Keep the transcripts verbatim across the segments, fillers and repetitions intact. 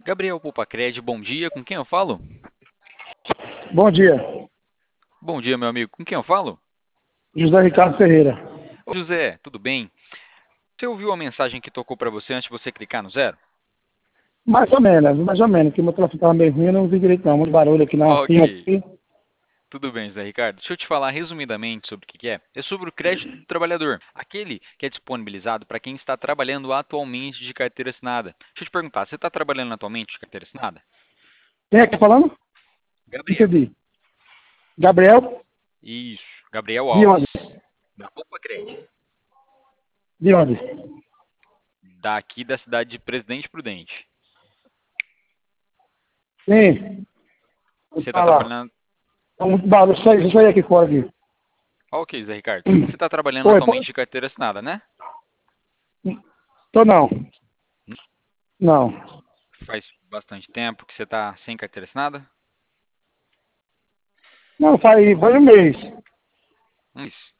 Gabriel Popacred, bom dia, com quem eu falo? Bom dia, Bom dia, meu amigo, com quem eu falo? José Ricardo Ferreira. Ô, José, tudo bem? Você ouviu a mensagem que tocou para você antes de você clicar no zero? Mais ou menos, mais ou menos, que o meu telefone estava meio ruim, eu não ouvi direito não, muito barulho aqui na cima Ok, aqui. tudo bem, José Ricardo. Deixa eu te falar resumidamente sobre o que que é. É sobre o crédito do trabalhador, aquele que é disponibilizado para quem está trabalhando atualmente de carteira assinada. Deixa eu te perguntar, você está trabalhando atualmente de carteira assinada? Quem é que tá falando? Gabriel. Entendi. Gabriel, Isso, Gabriel de onde? Alves, da Popacred, De onde? daqui da cidade de Presidente Prudente. Sim, vou Você está falar. trabalhando... Tá muito barulho, deixa eu sair, deixa eu sair aqui fora aqui. Ok, Zé Ricardo. Você está trabalhando Oi, pô, atualmente de carteira assinada, né? tô não, não. Faz bastante tempo que você está sem carteira assinada? Não, faz, faz um mês. Isso.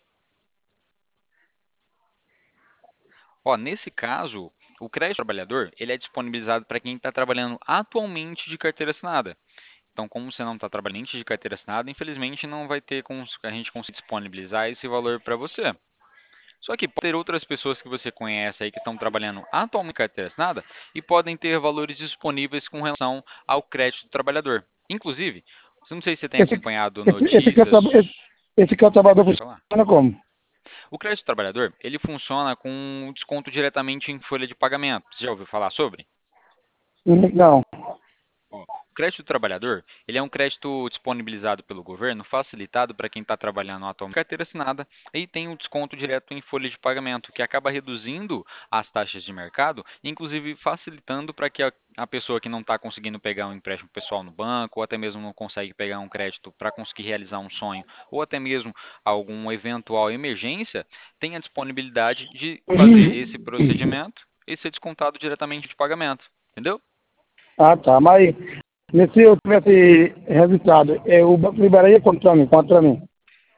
Ó, nesse caso, o crédito trabalhador ele é disponibilizado para quem está trabalhando atualmente de carteira assinada. Então, como você não está trabalhando de carteira assinada, infelizmente não vai ter como a gente conseguir disponibilizar esse valor para você. Só que pode ter outras pessoas que você conhece aí que estão trabalhando atualmente de carteira assinada e podem ter valores disponíveis com relação ao crédito do trabalhador. Inclusive, não sei se você tem Esse, acompanhado esse, esse, aqui é o notícias. traba- esse, esse aqui é o trabalhador Pode falar. funciona como? O crédito trabalhador, ele funciona com desconto diretamente em folha de pagamento. Você já ouviu falar sobre? Não. Ó, o crédito trabalhador, ele é um crédito disponibilizado pelo governo, facilitado para quem está trabalhando atualmente em carteira assinada e tem um desconto direto em folha de pagamento, que acaba reduzindo as taxas de mercado, inclusive facilitando para que a, a pessoa que não está conseguindo pegar um empréstimo pessoal no banco, ou até mesmo não consegue pegar um crédito para conseguir realizar um sonho, ou até mesmo alguma eventual emergência, tenha disponibilidade de fazer esse procedimento e ser descontado diretamente de pagamento. Entendeu? Ah, tá, mas se eu tivesse registrado, é, o banco liberaria quanto pra mim? Quanto pra mim?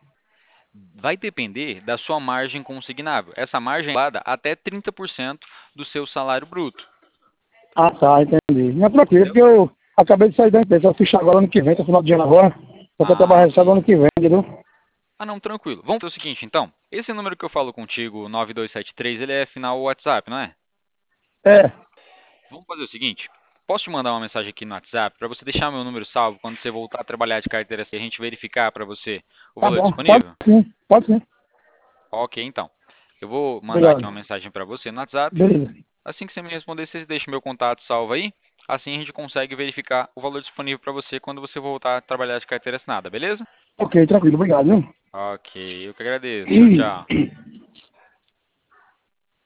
Vai depender da sua margem consignável. Essa margem é elevada até trinta por cento do seu salário bruto. Ah, tá, entendi. Não é tranquilo, Entendeu? porque eu acabei de sair da empresa, eu fiz agora ano que vem, tô final de ano agora, só que eu Ah, trabalho só ok. ano que vem, entendeu? Ah, não, tranquilo. Vamos fazer o seguinte, então. Esse número que eu falo contigo, nove dois sete três, ele é final WhatsApp, não é? É, Vamos fazer o seguinte. Posso te mandar uma mensagem aqui no WhatsApp para você deixar meu número salvo quando você voltar a trabalhar de carteira e a gente verificar para você o tá valor bom, pode disponível? sim, pode sim. Ok, então. Eu vou mandar aqui Obrigado. uma mensagem para você no WhatsApp. Beleza. Assim que você me responder, você deixa meu contato salvo aí. Assim a gente consegue verificar o valor disponível para você quando você voltar a trabalhar de carteira assinada, beleza? Ok, tranquilo, obrigado, viu? Ok, eu que agradeço. Tchau, tchau.